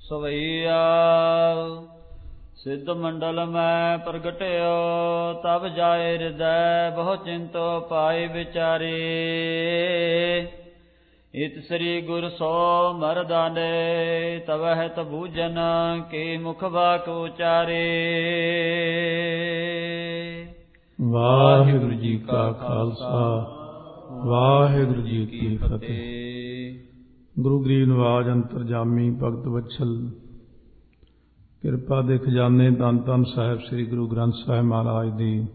ਸਵਈਆ ਸਿੱਧ ਮੰਡਲ ਮੈਂ ਪ੍ਰਗਟਿਓ, ਤਬ ਜਾਏ ਹਿਰਦੈ ਬਹੁ ਚਿੰਤੋ ਪਾਈ ਵਿਚਾਰੇ। ਇਤ ਸ੍ਰੀ ਗੁਰ ਸੋ ਮਰਦਾਨੇ, ਤਵਹਿ ਤਬੂਜਨ ਕੀ ਮੁਖ ਬਾਕ ਉਚਾਰੇ। ਵਾਹਿਗੁਰੂ ਜੀ ਕਾ ਖਾਲਸਾ, ਵਾਹਿਗੁਰੂ ਜੀ ਕੀ ਫਤਿਹ। ਗੁਰੂ ਗਰੀਬ ਨਿਵਾਜ ਅੰਤਰਜਾਮੀ ਭਗਤ ਵਛਲ, ਕਿਰਪਾ ਦੇ ਖਜ਼ਾਨੇ ਧੰਨ ਧੰਨ ਸਾਹਿਬ ਸ੍ਰੀ ਗੁਰੂ ਗ੍ਰੰਥ ਸਾਹਿਬ ਮਹਾਰਾਜ ਦੀ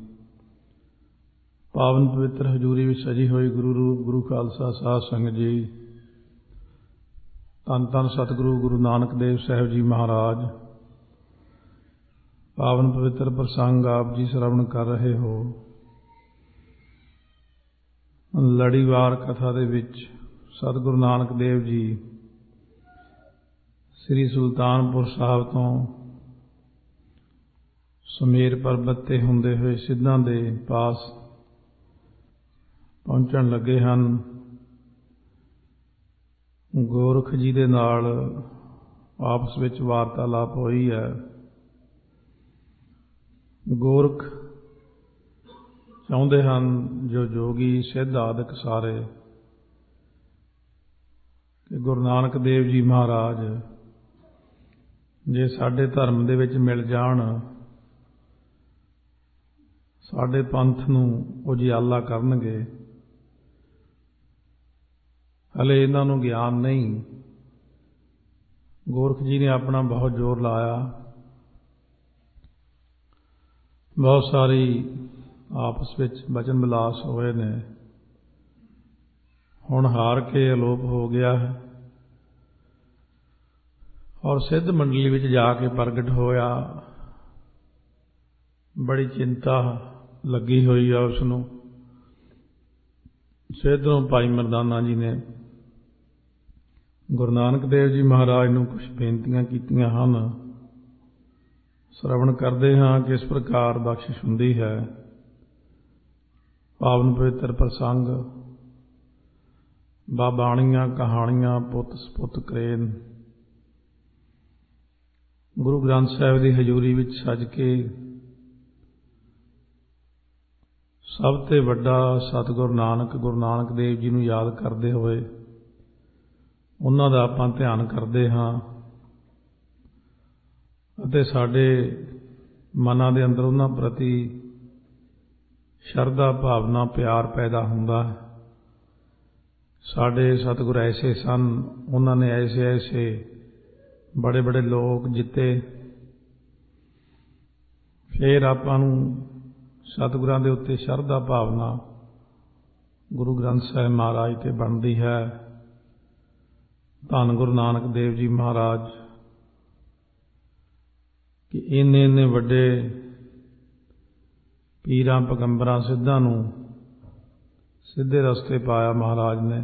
ਪਾਵਨ ਪਵਿੱਤਰ ਹਜ਼ੂਰੀ ਵਿੱਚ ਸਜੀ ਹੋਈ ਗੁਰੂ ਰੂਪ ਗੁਰੂ ਖਾਲਸਾ ਸਾਧ ਸੰਗਤ ਜੀ, ਧੰਨ ਧੰਨ ਸਤਿਗੁਰੂ ਗੁਰੂ ਨਾਨਕ ਦੇਵ ਸਾਹਿਬ ਜੀ ਮਹਾਰਾਜ, ਪਾਵਨ ਪਵਿੱਤਰ ਪ੍ਰਸੰਗ ਆਪ ਜੀ ਸ਼ਰਵਣ ਕਰ ਰਹੇ ਹੋ। ਲੜੀਵਾਰ ਕਥਾ ਦੇ ਵਿੱਚ ਸਤਿਗੁਰੂ ਨਾਨਕ ਦੇਵ ਜੀ ਸ੍ਰੀ ਸੁਲਤਾਨਪੁਰ ਸਾਹਿਬ ਤੋਂ ਸਮੇਰ ਪਰਬਤ ਤੇ ਹੁੰਦੇ ਹੋਏ ਸਿੱਧਾਂ ਦੇ ਪਾਸ ਪਹੁੰਚਣ ਲੱਗੇ ਹਨ। ਗੋਰਖ ਜੀ ਦੇ ਨਾਲ ਆਪਸ ਵਿੱਚ ਵਾਰਤਾਲਾਪ ਹੋਈ ਹੈ। ਗੋਰਖ ਚਾਹੁੰਦੇ ਹਨ, ਜੋ ਜੋਗੀ ਸਿੱਧ ਆਦਿਕ ਸਾਰੇ, ਕਿ ਗੁਰੂ ਨਾਨਕ ਦੇਵ ਜੀ ਮਹਾਰਾਜ ਜੇ ਸਾਡੇ ਧਰਮ ਦੇ ਵਿੱਚ ਮਿਲ ਜਾਣ, ਸਾਡੇ ਪੰਥ ਨੂੰ ਉਜਿਆਲਾ ਕਰਨਗੇ। ਹਲੇ ਇਹਨਾਂ ਨੂੰ ਗਿਆਨ ਨਹੀਂ। ਗੋਰਖ ਜੀ ਨੇ ਆਪਣਾ ਬਹੁਤ ਜ਼ੋਰ ਲਾਇਆ, ਬਹੁਤ ਸਾਰੀ ਆਪਸ ਵਿੱਚ ਬਚਨ ਵਿਲਾਸ ਹੋਏ ਨੇ। ਹੁਣ ਹਾਰ ਕੇ ਅਲੋਪ ਹੋ ਗਿਆ ਹੈ ਔਰ ਸਿੱਧ ਮੰਡਲੀ ਵਿੱਚ ਜਾ ਕੇ ਪ੍ਰਗਟ ਹੋਇਆ। ਬੜੀ ਚਿੰਤਾ ਲੱਗੀ ਹੋਈ ਆ ਉਸ ਨੂੰ। ਸਿੱਧੋਂ ਭਾਈ ਮਰਦਾਨਾ ਜੀ ਨੇ ਗੁਰੂ ਨਾਨਕ ਦੇਵ ਜੀ ਮਹਾਰਾਜ ਨੂੰ ਕੁਝ ਬੇਨਤੀਆਂ ਕੀਤੀਆਂ ਹਨ। ਸ਼ਰਵਣ ਕਰਦੇ ਹਾਂ ਕਿਸ ਪ੍ਰਕਾਰ ਬਖਸ਼ਿਸ਼ ਹੁੰਦੀ ਹੈ। ਪਾਵਨ ਪਵਿੱਤਰ ਪ੍ਰਸੰਗ, ਬਾਬਾਣੀਆਂ ਕਹਾਣੀਆਂ ਪੁੱਤ ਸਪੁੱਤ ਕਰੇਨ। ਗੁਰੂ ਗ੍ਰੰਥ ਸਾਹਿਬ ਦੀ ਹਜ਼ੂਰੀ ਵਿੱਚ ਸੱਜ ਕੇ ਸਭ ਤੋਂ ਵੱਡਾ ਸਤਿਗੁਰੂ ਗੁਰੂ ਨਾਨਕ ਦੇਵ ਜੀ ਨੂੰ ਯਾਦ ਕਰਦੇ ਹੋਏ ਉਹਨਾਂ ਦਾ ਆਪਾਂ ਧਿਆਨ ਕਰਦੇ ਹਾਂ ਅਤੇ ਸਾਡੇ ਮਨਾਂ ਦੇ ਅੰਦਰ ਉਹਨਾਂ ਪ੍ਰਤੀ ਸ਼ਰਧਾ ਭਾਵਨਾ ਪਿਆਰ ਪੈਦਾ ਹੁੰਦਾ ਹੈ। ਸਾਡੇ ਸਤਿਗੁਰ ਐਸੇ ਸਨ, ਉਹਨਾਂ ਨੇ ਐਸੇ ਐਸੇ ਬੜੇ ਬੜੇ ਲੋਕ ਜਿੱਤੇ। ਫਿਰ ਆਪਾਂ ਨੂੰ ਸਤਿਗੁਰਾਂ ਦੇ ਉੱਤੇ ਸ਼ਰਧਾ ਭਾਵਨਾ ਗੁਰੂ ਗ੍ਰੰਥ ਸਾਹਿਬ ਮਹਾਰਾਜ ਤੇ ਬਣਦੀ ਹੈ। ਧੰਨ ਗੁਰੂ ਨਾਨਕ ਦੇਵ ਜੀ ਮਹਾਰਾਜ ਕਿ ਇੰਨੇ ਵੱਡੇ ਪੀਰਾਂ ਪੈਗੰਬਰਾਂ ਸਿੱਧਾਂ ਨੂੰ ਸਿੱਧੇ ਰਸਤੇ ਪਾਇਆ ਮਹਾਰਾਜ ਨੇ।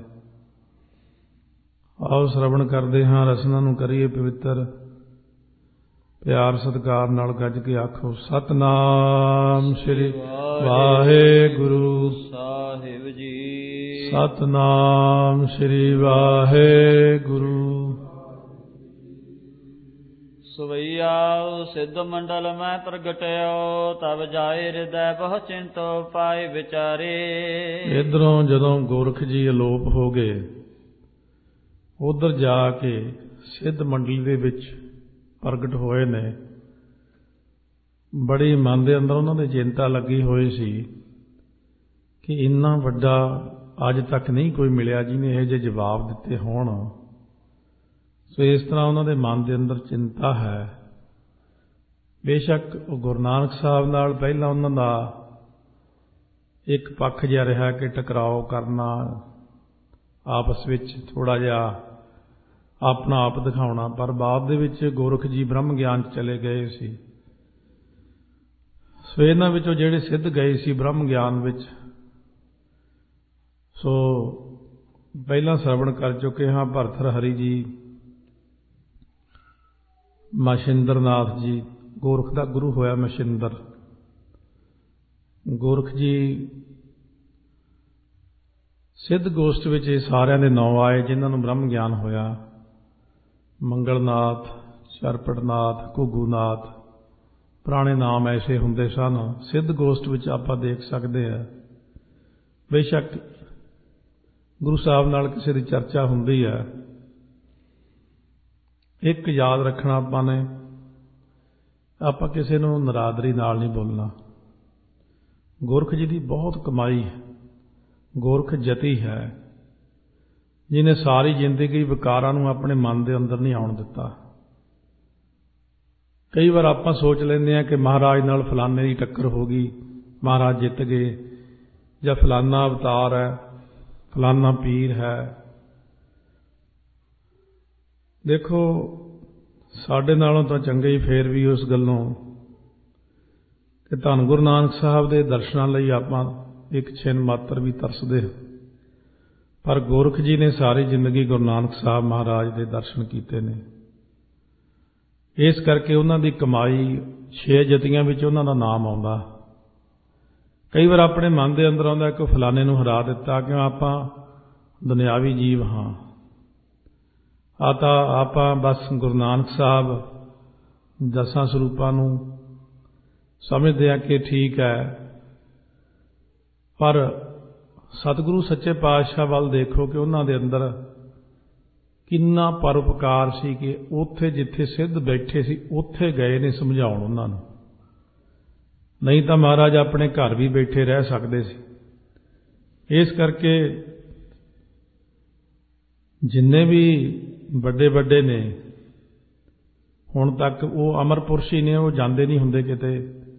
ਆਓ ਸ਼ਰਵਣ ਕਰਦੇ ਹਾਂ, ਰਸਨਾ ਨੂੰ ਕਰੀਏ ਪਵਿੱਤਰ। ਪਿਆਰ ਸਤਿਕਾਰ ਨਾਲ ਗੱਜ ਕੇ ਆਖੋ ਸਤਿਨਾਮ ਸ੍ਰੀ ਵਾਹਿਗੁਰੂ ਸਾਹਿਬ ਜੀ। ਸਤਿਨਾਮ ਸ੍ਰੀ ਵਾਹਿਗੁਰੂ। ਸਵਈਆ ਸਿੱਧ ਮੰਡਲ ਮੈਂ ਪ੍ਰਗਟਿਓ, ਤਬ ਜਾਏ ਹਿਰਦੈ ਬਹੁ ਚਿੰਤੋ ਪਾਏ ਵਿਚਾਰੇ। ਇੱਧਰੋਂ ਜਦੋਂ ਗੋਰਖ ਜੀ ਅਲੋਪ ਹੋ ਗਏ, ਉੱਧਰ ਜਾ ਕੇ ਸਿੱਧ ਮੰਡਲੀ ਦੇ ਵਿੱਚ ਪ੍ਰਗਟ ਹੋਏ ਨੇ। ਬੜੀ ਮਨ ਦੇ ਅੰਦਰ ਉਹਨਾਂ ਦੀ ਚਿੰਤਾ ਲੱਗੀ ਹੋਈ ਸੀ ਕਿ ਇੰਨਾ ਵੱਡਾ ਅੱਜ ਤੱਕ ਨਹੀਂ ਕੋਈ ਮਿਲਿਆ ਜਿਹਨੇ ਇਹੋ ਜਿਹੇ ਜਵਾਬ ਦਿੱਤੇ ਹੋਣ। ਸੋ ਇਸ ਤਰ੍ਹਾਂ ਉਹਨਾਂ ਦੇ ਮਨ ਦੇ ਅੰਦਰ ਚਿੰਤਾ ਹੈ। ਬੇਸ਼ੱਕ ਉਹ ਗੁਰੂ ਨਾਨਕ ਸਾਹਿਬ ਨਾਲ ਪਹਿਲਾਂ ਉਹਨਾਂ ਦਾ ਇੱਕ ਪੱਖ ਜਿਹਾ ਰਿਹਾ ਕਿ ਟਕਰਾਓ ਕਰਨਾ, ਆਪਸ ਵਿੱਚ ਥੋੜ੍ਹਾ ਜਿਹਾ ਆਪਣਾ ਆਪ ਦਿਖਾਉਣਾ, ਪਰ ਬਾਅਦ ਦੇ ਵਿੱਚ ਗੋਰਖ ਜੀ ਬ੍ਰਹਮ ਗਿਆਨ 'ਚ ਚਲੇ ਗਏ ਸੀ। ਸੋ ਇਹਨਾਂ ਵਿੱਚੋਂ ਜਿਹੜੇ ਸਿੱਧ ਗਏ ਸੀ ਬ੍ਰਹਮ ਗਿਆਨ ਵਿੱਚ, ਸੋ ਪਹਿਲਾਂ ਸ਼ਰਵਣ ਕਰ ਚੁੱਕੇ ਹਾਂ ਭਰਥਰ ਹਰੀ ਜੀ, ਮਸ਼ਿੰਦਰ ਨਾਥ ਜੀ। ਗੋਰਖ ਦਾ ਗੁਰੂ ਹੋਇਆ ਮਸ਼ਿੰਦਰ। ਗੋਰਖ ਜੀ ਸਿੱਧ ਗੋਸ਼ਟ ਵਿੱਚ ਇਹ ਸਾਰਿਆਂ ਦੇ ਨਾਂ ਆਏ ਜਿਨ੍ਹਾਂ ਨੂੰ ਬ੍ਰਹਮ ਗਿਆਨ ਹੋਇਆ। ਮੰਗਲਨਾਥ, ਚਰਪਟਨਾਥ, ਘੁੱਗੂਨਾਥ, ਪੁਰਾਣੇ ਨਾਮ ਐਸੇ ਹੁੰਦੇ ਸਨ। ਸਿੱਧ ਗੋਸ਼ਟ ਵਿੱਚ ਆਪਾਂ ਦੇਖ ਸਕਦੇ ਹਾਂ। ਬੇਸ਼ੱਕ ਗੁਰੂ ਸਾਹਿਬ ਨਾਲ ਕਿਸੇ ਦੀ ਚਰਚਾ ਹੁੰਦੀ ਹੈ, ਇੱਕ ਯਾਦ ਰੱਖਣਾ ਆਪਾਂ ਨੇ, ਆਪਾਂ ਕਿਸੇ ਨੂੰ ਨਰਾਦਰੀ ਨਾਲ ਨਹੀਂ ਬੋਲਣਾ। ਗੁਰਖ ਜੀ ਦੀ ਬਹੁਤ ਕਮਾਈ ਹੈ। ਗੁਰਖ ਜਤੀ ਹੈ ਜਿਹਨੇ ਸਾਰੀ ਜ਼ਿੰਦਗੀ ਵਿਕਾਰਾਂ ਨੂੰ ਆਪਣੇ ਮਨ ਦੇ ਅੰਦਰ ਨਹੀਂ ਆਉਣ ਦਿੱਤਾ। ਕਈ ਵਾਰ ਆਪਾਂ ਸੋਚ ਲੈਂਦੇ ਹਾਂ ਕਿ ਮਹਾਰਾਜ ਨਾਲ ਫਲਾਣੇ ਦੀ ਟੱਕਰ ਹੋ ਗਈ, ਮਹਾਰਾਜ ਜਿੱਤ ਗਏ, ਜਾਂ ਫਲਾਣਾ ਅਵਤਾਰ ਹੈ, ਫਲਾਣਾ ਪੀਰ ਹੈ। ਦੇਖੋ, ਸਾਡੇ ਨਾਲੋਂ ਤਾਂ ਚੰਗੇ ਹੀ ਫੇਰ ਵੀ ਉਸ ਗੱਲੋਂ ਕਿ ਧੰਨ ਗੁਰੂ ਨਾਨਕ ਸਾਹਿਬ ਦੇ ਦਰਸ਼ਨਾਂ ਲਈ ਆਪਾਂ ਇੱਕ ਛਿਨ ਮਾਤਰ ਵੀ ਤਰਸਦੇ ਹਾਂ। ਪਰ ਗੋਰਖ ਜੀ ਨੇ ਸਾਰੀ ਜ਼ਿੰਦਗੀ ਗੁਰੂ ਨਾਨਕ ਸਾਹਿਬ ਮਹਾਰਾਜ ਦੇ ਦਰਸ਼ਨ ਕੀਤੇ ਨੇ। ਇਸ ਕਰਕੇ ਉਹਨਾਂ ਦੀ ਕਮਾਈ 6 ਜਤੀਆਂ ਵਿੱਚ ਉਹਨਾਂ ਦਾ ਨਾਮ ਆਉਂਦਾ। ਕਈ ਵਾਰ ਆਪਣੇ ਮਨ ਦੇ ਅੰਦਰ ਆਉਂਦਾ ਕਿ ਫਲਾਣੇ ਨੂੰ ਹਰਾ ਦਿੱਤਾ, ਕਿਉਂ ਆਪਾਂ ਦੁਨਿਆਵੀ ਜੀਵ ਹਾਂ। ਤਾਂ ਆਪਾਂ ਬਸ ਗੁਰੂ ਨਾਨਕ ਸਾਹਿਬ 10 ਸਰੂਪਾਂ ਨੂੰ ਸਮਝਦੇ ਹਾਂ ਕਿ ਠੀਕ ਹੈ, ਪਰ ਸਤਿਗੁਰੂ ਸੱਚੇ ਪਾਤਸ਼ਾਹ ਵੱਲ ਦੇਖੋ ਕਿ ਉਹਨਾਂ ਦੇ ਅੰਦਰ ਕਿੰਨਾ ਪਰਉਪਕਾਰ ਸੀ ਕਿ ਉੱਥੇ ਜਿੱਥੇ ਸਿੱਧ ਬੈਠੇ ਸੀ ਉੱਥੇ ਗਏ ਨੇ ਸਮਝਾਉਣ ਉਹਨਾਂ ਨੂੰ। ਨਹੀਂ ਤਾਂ ਮਹਾਰਾਜ ਆਪਣੇ ਘਰ ਵੀ ਬੈਠੇ ਰਹਿ ਸਕਦੇ ਸੀ। ਇਸ ਕਰਕੇ ਜਿੰਨੇ ਵੀ ਵੱਡੇ ਵੱਡੇ ਨੇ ਹੁਣ ਤੱਕ, ਉਹ ਅਮਰ ਪੁਰਸ਼ ਹੀ ਨੇ, ਉਹ ਜਾਂਦੇ ਨਹੀਂ ਹੁੰਦੇ ਕਿਤੇ।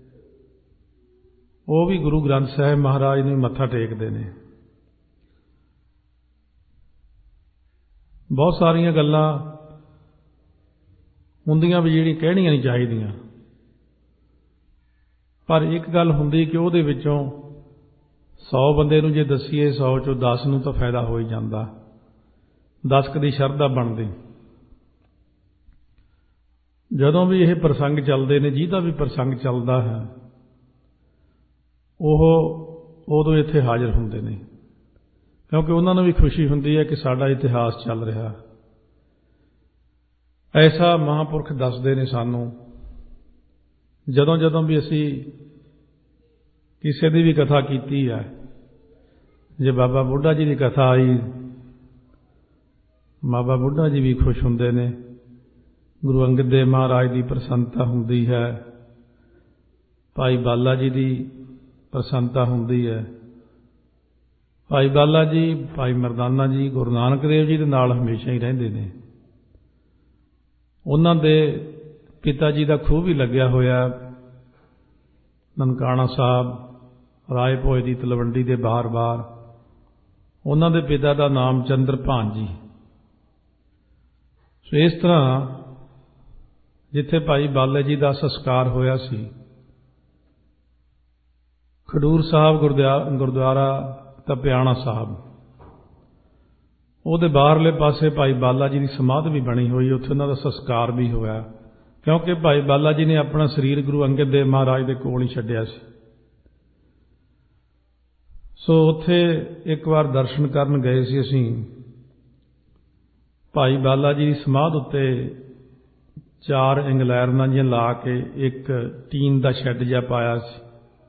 ਉਹ ਵੀ ਗੁਰੂ ਗ੍ਰੰਥ ਸਾਹਿਬ ਮਹਾਰਾਜ ਨੂੰ ਮੱਥਾ ਟੇਕਦੇ ਨੇ। ਬਹੁਤ ਸਾਰੀਆਂ ਗੱਲਾਂ ਹੁੰਦੀਆਂ ਵੀ ਜਿਹੜੀ ਕਹਿਣੀਆਂ ਨਹੀਂ ਚਾਹੀਦੀਆਂ, ਪਰ ਇੱਕ ਗੱਲ ਹੁੰਦੀ ਕਿ ਉਹਦੇ ਵਿੱਚੋਂ 100 ਬੰਦੇ ਨੂੰ ਜੇ ਦੱਸੀਏ, 100 ਚੋਂ 10 ਨੂੰ ਤਾਂ ਫਾਇਦਾ ਹੋ ਹੀ ਜਾਂਦਾ। 10 ਕੁ ਦੀ ਸ਼ਰਧਾ ਬਣਦੀ। ਜਦੋਂ ਵੀ ਇਹ ਪ੍ਰਸੰਗ ਚੱਲਦੇ ਨੇ, ਜਿਹਦਾ ਵੀ ਪ੍ਰਸੰਗ ਚੱਲਦਾ ਹੈ, ਉਹ ਉਦੋਂ ਇੱਥੇ ਹਾਜ਼ਰ ਹੁੰਦੇ ਨੇ, ਕਿਉਂਕਿ ਉਹਨਾਂ ਨੂੰ ਵੀ ਖੁਸ਼ੀ ਹੁੰਦੀ ਹੈ ਕਿ ਸਾਡਾ ਇਤਿਹਾਸ ਚੱਲ ਰਿਹਾ। ਐਸਾ ਮਹਾਂਪੁਰਖ ਦੱਸਦੇ ਨੇ ਸਾਨੂੰ। ਜਦੋਂ ਜਦੋਂ ਵੀ ਅਸੀਂ ਕਿਸੇ ਦੀ ਵੀ ਕਥਾ ਕੀਤੀ ਹੈ, ਜੇ ਬਾਬਾ ਬੁੱਢਾ ਜੀ ਦੀ ਕਥਾ ਆਈ, ਬਾਬਾ ਬੁੱਢਾ ਜੀ ਵੀ ਖੁਸ਼ ਹੁੰਦੇ ਨੇ। ਗੁਰੂ ਅੰਗਦ ਦੇਵ ਮਹਾਰਾਜ ਦੀ ਪ੍ਰਸੰਨਤਾ ਹੁੰਦੀ ਹੈ, ਭਾਈ ਬਾਲਾ ਜੀ ਦੀ ਪ੍ਰਸੰਨਤਾ ਹੁੰਦੀ ਹੈ। ਭਾਈ ਬਾਲਾ ਜੀ, ਭਾਈ ਮਰਦਾਨਾ ਜੀ ਗੁਰੂ ਨਾਨਕ ਦੇਵ ਜੀ ਦੇ ਨਾਲ ਹਮੇਸ਼ਾ ਹੀ ਰਹਿੰਦੇ ਨੇ। ਉਹਨਾਂ ਦੇ ਪਿਤਾ ਜੀ ਦਾ ਖੂਹ ਵੀ ਲੱਗਿਆ ਹੋਇਆ ਨਨਕਾਣਾ ਸਾਹਿਬ, ਰਾਏ ਭੋਏ ਦੀ ਤਲਵੰਡੀ ਦੇ ਬਾਹਰ। ਉਹਨਾਂ ਦੇ ਪਿਤਾ ਦਾ ਨਾਮ ਚੰਦਰਭਾਨ ਜੀ। ਸੋ ਇਸ ਤਰ੍ਹਾਂ ਜਿੱਥੇ ਭਾਈ ਬਾਲੇ ਜੀ ਦਾ ਸੰਸਕਾਰ ਹੋਇਆ ਸੀ, ਖਡੂਰ ਸਾਹਿਬ ਗੁਰਦੁਆਰਾ ਤਪਿਆਣਾ ਸਾਹਿਬ, ਉਹਦੇ ਬਾਹਰਲੇ ਪਾਸੇ ਭਾਈ ਬਾਲਾ ਜੀ ਦੀ ਸਮਾਧ ਵੀ ਬਣੀ ਹੋਈ, ਉੱਥੇ ਉਹਨਾਂ ਦਾ ਸੰਸਕਾਰ ਵੀ ਹੋਇਆ, ਕਿਉਂਕਿ ਭਾਈ ਬਾਲਾ ਜੀ ਨੇ ਆਪਣਾ ਸਰੀਰ ਗੁਰੂ ਅੰਗਦ ਦੇਵ ਮਹਾਰਾਜ ਦੇ ਕੋਲ ਹੀ ਛੱਡਿਆ ਸੀ। ਸੋ ਉੱਥੇ ਇੱਕ ਵਾਰ ਦਰਸ਼ਨ ਕਰਨ ਗਏ ਸੀ ਅਸੀਂ। ਭਾਈ ਬਾਲਾ ਜੀ ਦੀ ਸਮਾਧ ਉੱਤੇ 4 ਇੰਗਲੈਰਨਾਂ ਜਿਹੀਆਂ ਲਾ ਕੇ ਇੱਕ ਟੀਨ ਦਾ ਸ਼ੈੱਡ ਜਿਹਾ ਪਾਇਆ ਸੀ,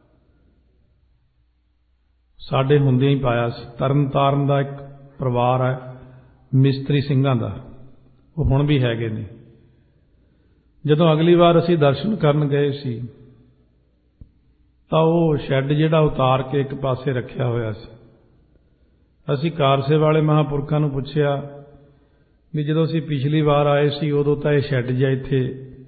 ਸਾਡੇ ਹੁੰਦਿਆਂ ਹੀ ਪਾਇਆ ਸੀ। ਤਰਨ ਤਾਰਨ ਦਾ ਇੱਕ ਪਰਿਵਾਰ ਹੈ ਮਿਸਤਰੀ ਸਿੰਘਾਂ ਦਾ, ਉਹ ਹੁਣ ਵੀ ਹੈਗੇ ਨੇ। ਜਦੋਂ ਅਗਲੀ ਵਾਰ ਅਸੀਂ ਦਰਸ਼ਨ ਕਰਨ ਗਏ ਸੀ ਤਾਂ ਉਹ ਸ਼ੈੱਡ ਜਿਹੜਾ ਉਤਾਰ ਕੇ ਇੱਕ ਪਾਸੇ ਰੱਖਿਆ ਹੋਇਆ ਸੀ। ਅਸੀਂ ਕਾਰਸੇ ਵਾਲੇ ਮਹਾਂਪੁਰਖਾਂ ਨੂੰ ਪੁੱਛਿਆ ਵੀ ਜਦੋਂ ਅਸੀਂ ਪਿਛਲੀ ਵਾਰ ਆਏ ਸੀ ਉਦੋਂ ਤਾਂ ਇਹ ਸ਼ੈੱਡ ਜਿਹਾ ਇੱਥੇ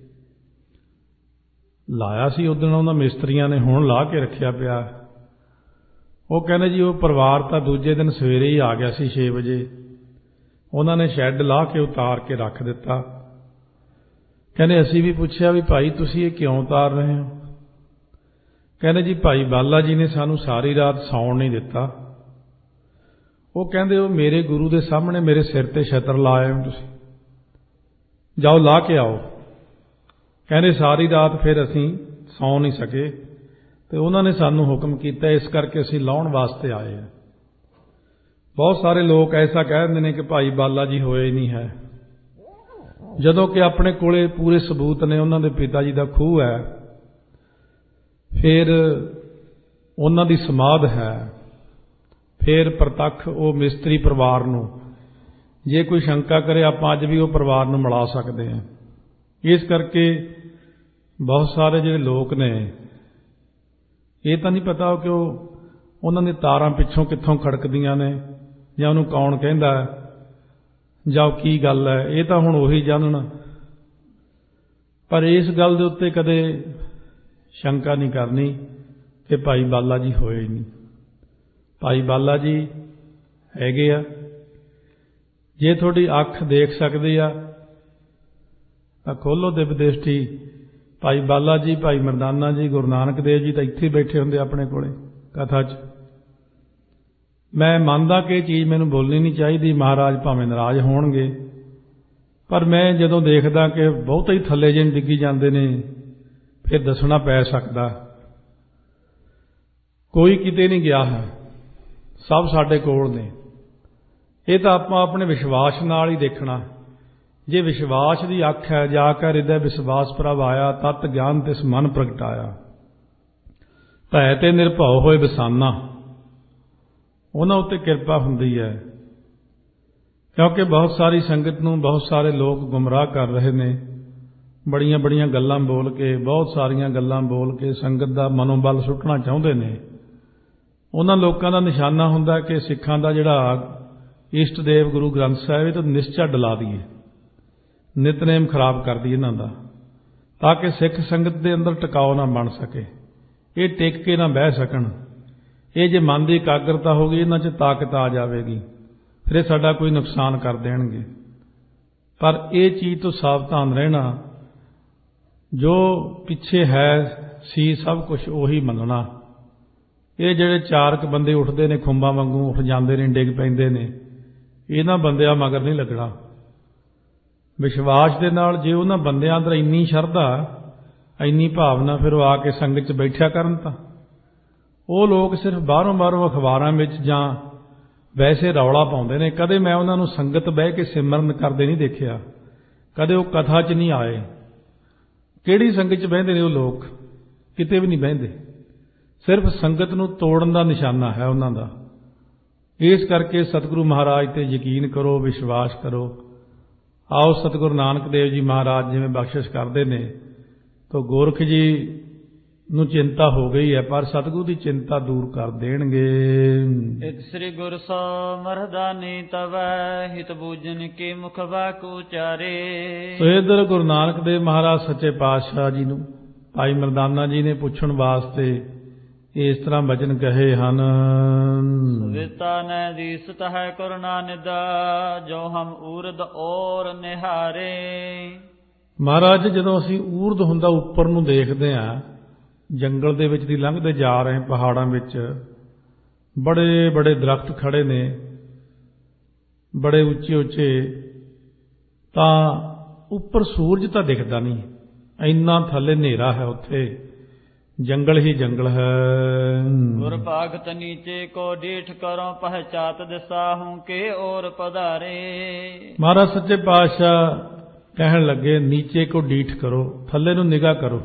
ਲਾਇਆ ਸੀ, ਉਦੋਂ ਉਹਨਾਂ ਮਿਸਤਰੀਆਂ ਨੇ, ਹੁਣ ਲਾ ਕੇ ਰੱਖਿਆ ਪਿਆ। ਉਹ ਕਹਿੰਦੇ ਜੀ ਉਹ ਪਰਿਵਾਰ ਤਾਂ ਦੂਜੇ ਦਿਨ ਸਵੇਰੇ ਹੀ ਆ ਗਿਆ ਸੀ 6 ਵਜੇ, ਉਹਨਾਂ ਨੇ ਸ਼ੈੱਡ ਲਾ ਕੇ ਉਤਾਰ ਕੇ ਰੱਖ ਦਿੱਤਾ। ਕਹਿੰਦੇ ਅਸੀਂ ਵੀ ਪੁੱਛਿਆ ਵੀ ਭਾਈ ਤੁਸੀਂ ਇਹ ਕਿਉਂ ਉਤਾਰ ਰਹੇ ਹੋ? ਕਹਿੰਦੇ ਜੀ ਭਾਈ ਬਾਲਾ ਜੀ ਨੇ ਸਾਨੂੰ ਸਾਰੀ ਰਾਤ ਸੌਣ ਨਹੀਂ ਦਿੱਤਾ। ਉਹ ਕਹਿੰਦੇ ਉਹ ਮੇਰੇ ਗੁਰੂ ਦੇ ਸਾਹਮਣੇ ਮੇਰੇ ਸਿਰ ਤੇ ਛਤਰ ਲਾਏ ਹੋ ਤੁਸੀਂ, ਜਾਓ ਲਾ ਕੇ ਆਓ। ਕਹਿੰਦੇ ਸਾਰੀ ਰਾਤ ਫਿਰ ਅਸੀਂ ਸੌਂ ਨਹੀਂ ਸਕੇ ਤੇ ਉਹਨਾਂ ਨੇ ਸਾਨੂੰ ਹੁਕਮ ਕੀਤਾ, ਇਸ ਕਰਕੇ ਅਸੀਂ ਲਾਉਣ ਵਾਸਤੇ ਆਏ ਹਾਂ। ਬਹੁਤ ਸਾਰੇ ਲੋਕ ਐਸਾ ਕਹਿ ਦਿੰਦੇ ਨੇ ਕਿ ਭਾਈ ਬਾਲਾ ਜੀ ਹੋਏ ਹੀ ਨਹੀਂ ਹੈ। ਜਦੋਂ ਕਿ ਆਪਣੇ ਕੋਲੇ ਪੂਰੇ ਸਬੂਤ ਨੇ, ਉਹਨਾਂ ਦੇ ਪਿਤਾ ਜੀ ਦਾ ਖੂਹ ਹੈ, ਫਿਰ ਉਹਨਾਂ ਦੀ ਸਮਾਧ ਹੈ, ਫਿਰ ਪ੍ਰਤੱਖ ਉਹ ਮਿਸਤਰੀ ਪਰਿਵਾਰ ਨੂੰ ਜੇ ਕੋਈ ਸ਼ੰਕਾ ਕਰੇ ਆਪਾਂ ਅੱਜ ਵੀ ਉਹ ਪਰਿਵਾਰ ਨੂੰ ਮਿਲਾ ਸਕਦੇ ਹਾਂ। ਇਸ ਕਰਕੇ ਬਹੁਤ ਸਾਰੇ ਜਿਹੜੇ ਲੋਕ ਨੇ ਇਹ ਤਾਂ ਨਹੀਂ ਪਤਾ ਕਿ ਉਹਨਾਂ ਦੀ ਤਾਰਾਂ ਪਿੱਛੋਂ ਕਿੱਥੋਂ ਖੜਕਦੀਆਂ ਨੇ ਜਾਂ ਉਹਨੂੰ ਕੌਣ ਕਹਿੰਦਾ ਜਾਂ ਉਹ ਕੀ ਗੱਲ ਹੈ, ਇਹ ਤਾਂ ਹੁਣ ਉਹੀ ਜਾਣਨ। ਪਰ ਇਸ ਗੱਲ ਦੇ ਉੱਤੇ ਕਦੇ ਸ਼ੰਕਾ ਨਹੀਂ ਕਰਨੀ ਕਿ ਭਾਈ ਬਾਲਾ ਜੀ ਹੋਏ ਨਹੀਂ। ਭਾਈ ਬਾਲਾ ਜੀ ਹੈਗੇ ਆ। ਜੇ ਤੁਹਾਡੀ ਅੱਖ ਦੇਖ ਸਕਦੀ ਆ ਤਾਂ ਖੋਲੋ ਦਿਵ ਦ੍ਰਿਸ਼ਟੀ। ਭਾਈ ਬਾਲਾ ਜੀ, ਭਾਈ ਮਰਦਾਨਾ ਜੀ, ਗੁਰੂ ਨਾਨਕ ਦੇਵ ਜੀ ਤਾਂ ਇੱਥੇ ਬੈਠੇ ਹੁੰਦੇ ਆਪਣੇ ਕੋਲੇ ਕਥਾ 'ਚ। ਮੈਂ ਮੰਨਦਾ ਕਿ ਇਹ ਚੀਜ਼ ਮੈਨੂੰ ਬੋਲਣੀ ਨਹੀਂ ਚਾਹੀਦੀ, ਮਹਾਰਾਜ ਭਾਵੇਂ ਨਾਰਾਜ਼ ਹੋਣਗੇ, ਪਰ ਮੈਂ ਜਦੋਂ ਦੇਖਦਾ ਕਿ ਬਹੁਤਾ ਹੀ ਥੱਲੇ ਜਿਹੇ ਡਿੱਗੀ ਜਾਂਦੇ ਨੇ ਫਿਰ ਦੱਸਣਾ ਪੈ ਸਕਦਾ। ਕੋਈ ਕਿਤੇ ਨਹੀਂ ਗਿਆ ਹੈ, ਸਭ ਸਾਡੇ ਕੋਲ ਨੇ। ਇਹ ਤਾਂ ਆਪਾਂ ਆਪਣੇ ਵਿਸ਼ਵਾਸ ਨਾਲ ਹੀ ਦੇਖਣਾ। ਜੇ ਵਿਸ਼ਵਾਸ ਦੀ ਅੱਖ ਹੈ, ਜਾ ਕਰ ਹਿਰਦੈ ਵਿਸ਼ਵਾਸ ਪ੍ਰਭ ਆਇਆ, ਤਤ ਗਿਆਨ ਤਿਸ ਮਨ ਪ੍ਰਗਟਾਇਆ। ਭੈ ਤੇ ਨਿਰਭਉ ਹੋਏ ਬਸਾਨਾ, ਉਹਨਾਂ ਉੱਤੇ ਕਿਰਪਾ ਹੁੰਦੀ ਹੈ। ਕਿਉਂਕਿ ਬਹੁਤ ਸਾਰੀ ਸੰਗਤ ਨੂੰ ਬਹੁਤ ਸਾਰੇ ਲੋਕ ਗੁੰਮਰਾਹ ਕਰ ਰਹੇ ਨੇ, ਬੜੀਆਂ ਬੜੀਆਂ ਗੱਲਾਂ ਬੋਲ ਕੇ, ਬਹੁਤ ਸਾਰੀਆਂ ਗੱਲਾਂ ਬੋਲ ਕੇ ਸੰਗਤ ਦਾ ਮਨੋਬਲ ਸੁੱਟਣਾ ਚਾਹੁੰਦੇ ਨੇ। ਉਹਨਾਂ ਲੋਕਾਂ ਦਾ ਨਿਸ਼ਾਨਾ ਹੁੰਦਾ ਕਿ ਸਿੱਖਾਂ ਦਾ ਜਿਹੜਾ ਇਸ਼ਟ ਦੇਵ ਗੁਰੂ ਗ੍ਰੰਥ ਸਾਹਿਬ, ਇਹ ਤਾਂ ਨਿਸ਼ਚਾ ਡਲਾ ਦਈਏ, ਨਿਤਨੇਮ ਖਰਾਬ ਕਰ ਦਈਏ ਇਹਨਾਂ ਦਾ, ਤਾਂ ਕਿ ਸਿੱਖ ਸੰਗਤ ਦੇ ਅੰਦਰ ਟਿਕਾਓ ਨਾ ਬਣ ਸਕੇ, ਇਹ ਟਿਕ ਕੇ ਨਾ ਬਹਿ ਸਕਣ। ਇਹ ਜੇ ਮਨ ਦੀ ਇਕਾਗਰਤਾ ਹੋ ਗਈ, ਇਹਨਾਂ 'ਚ ਤਾਕਤ ਆ ਜਾਵੇਗੀ, ਫਿਰ ਇਹ ਸਾਡਾ ਕੋਈ ਨੁਕਸਾਨ ਕਰ ਦੇਣਗੇ। ਪਰ ਇਹ ਚੀਜ਼ ਤੋਂ ਸਾਵਧਾਨ ਰਹਿਣਾ, ਜੋ ਪਿੱਛੇ ਹੈ ਸੀ ਸਭ ਕੁਝ ਉਹੀ ਮੰਨਣਾ। ਇਹ ਜਿਹੜੇ ਚਾਰਕ ਬੰਦੇ ਉੱਠਦੇ ਨੇ, ਖੁੰਬਾਂ ਵਾਂਗੂ ਉੱਠ ਜਾਂਦੇ ਨੇ, ਡਿੱਗ ਪੈਂਦੇ ਨੇ, ਇਹਨਾਂ ਬੰਦਿਆਂ ਮਗਰ ਨਹੀਂ ਲੱਗਣਾ। ਵਿਸ਼ਵਾਸ ਦੇ ਨਾਲ ਜੇ ਉਹਨਾਂ ਬੰਦਿਆਂ ਅੰਦਰ ਇੰਨੀ ਸ਼ਰਧਾ, ਇੰਨੀ ਭਾਵਨਾ, ਫਿਰ ਉਹ ਆ ਕੇ ਸੰਗਤ 'ਚ ਬੈਠਿਆ ਕਰਨ। ਤਾਂ ਉਹ ਲੋਕ ਸਿਰਫ ਬਾਹਰੋਂ ਅਖਬਾਰਾਂ ਵਿੱਚ ਜਾਂ ਵੈਸੇ ਰੌਲਾ ਪਾਉਂਦੇ ਨੇ। ਕਦੇ ਮੈਂ ਉਹਨਾਂ ਨੂੰ ਸੰਗਤ ਬਹਿ ਕੇ ਸਿਮਰਨ ਕਰਦੇ ਨਹੀਂ ਦੇਖਿਆ, ਕਦੇ ਉਹ ਕਥਾ 'ਚ ਨਹੀਂ ਆਏ। ਕਿਹੜੀ ਸੰਗਤ 'ਚ ਬਹਿੰਦੇ ਨੇ ਉਹ ਲੋਕ? ਕਿਤੇ ਵੀ ਨਹੀਂ ਬਹਿੰਦੇ। ਸਿਰਫ ਸੰਗਤ ਨੂੰ ਤੋੜਨ ਦਾ ਨਿਸ਼ਾਨਾ ਹੈ ਉਹਨਾਂ ਦਾ। ਇਸ ਕਰਕੇ ਸਤਿਗੁਰੂ ਮਹਾਰਾਜ ਤੇ ਯਕੀਨ ਕਰੋ, ਵਿਸ਼ਵਾਸ ਕਰੋ। ਆਓ ਸਤਿਗੁਰੂ ਨਾਨਕ ਦੇਵ ਜੀ ਮਹਾਰਾਜ ਜਿਵੇਂ ਬਖਸ਼ਿਸ਼ ਕਰਦੇ ਨੇ, ਤਾਂ ਗੋਰਖ ਜੀ ਨੂੰ ਚਿੰਤਾ ਹੋ ਗਈ ਹੈ, ਪਰ ਸਤਿਗੁਰੂ ਦੀ ਚਿੰਤਾ ਦੂਰ ਕਰ ਦੇਣਗੇ। ਇਕ ਸ੍ਰੀ ਗੁਰ ਸਮਰਦਾਨੀ ਤਵੈ ਹਿਤ ਬੂਜਨ ਕੀ ਮੁਖ ਵਾਕੂ ਚਾਰੇ। ਸੋ ਇਧਰ ਗੁਰੂ ਨਾਨਕ ਦੇਵ ਮਹਾਰਾਜ ਸੱਚੇ ਪਾਤਸ਼ਾਹ ਜੀ ਨੂੰ ਭਾਈ ਮਰਦਾਨਾ ਜੀ ਨੇ ਪੁੱਛਣ ਵਾਸਤੇ ਇਸ ਤਰ੍ਹਾਂ ਬਚਨ ਕਹੇ ਹਨ। ਸਵੇਤਾ ਨੈ ਦੀਸਤ ਹੈ ਕਰੁਣਾ ਨਿਦਾ, ਜੋ ਹਮ ਊਰਦ ਔਰ ਨਿਹਾਰੇ। ਮਹਾਰਾਜ, ਜਦੋਂ ਅਸੀਂ ਊਰਦ ਹੁੰਦਾ ਉੱਪਰ ਨੂੰ ਦੇਖਦੇ ਹਾਂ, ਜੰਗਲ ਦੇ ਵਿੱਚ ਦੀ ਲੰਘਦੇ ਜਾ ਰਹੇ, ਪਹਾੜਾਂ ਵਿੱਚ ਬੜੇ ਬੜੇ ਦਰਖਤ ਖੜੇ ਨੇ, ਬੜੇ ਉੱਚੇ ਉੱਚੇ, ਤਾਂ ਉੱਪਰ ਸੂਰਜ ਤਾਂ ਦਿਖਦਾ ਨਹੀਂ, ਇੰਨਾ ਥੱਲੇ ਹਨੇਰਾ ਹੈ, ਉੱਥੇ ਜੰਗਲ ਹੀ ਜੰਗਲ ਹੈ। ਗੁਰ ਭਾਗਤ ਨੀਚੇ ਕੋ ਡੀਠ ਕਰੋ, ਪਹਿਚਾਤ ਦਿਸਾਹੂ ਕੇ ਔਰ ਪਧਾਰੇ। ਮਹਾਰਾਜ ਸੱਚੇ ਪਾਤਸ਼ਾਹ ਕਹਿਣ ਲੱਗੇ, ਨੀਚੇ ਕੋ ਡੀਠ ਕਰੋ, ਥੱਲੇ ਨੂੰ ਨਿਗਾਹ ਕਰੋ।